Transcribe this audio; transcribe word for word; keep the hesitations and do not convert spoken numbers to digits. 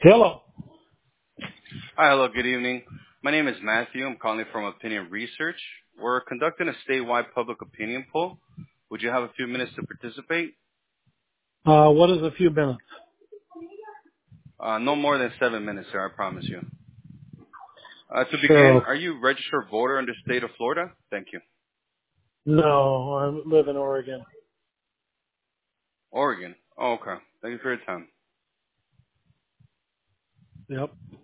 Hello. Hi, hello, good evening. My name is Matthew. I'm calling from Opinion Research. We're conducting a statewide public opinion poll. Would you have a few minutes to participate? Uh, what is a few minutes? Uh, no more than seven minutes, sir, I promise you. Uh, to begin, So, are you a registered voter in the state of Florida? Thank you. no, I live in Oregon. Oregon. Oh, okay. Thank you for your time. Yep.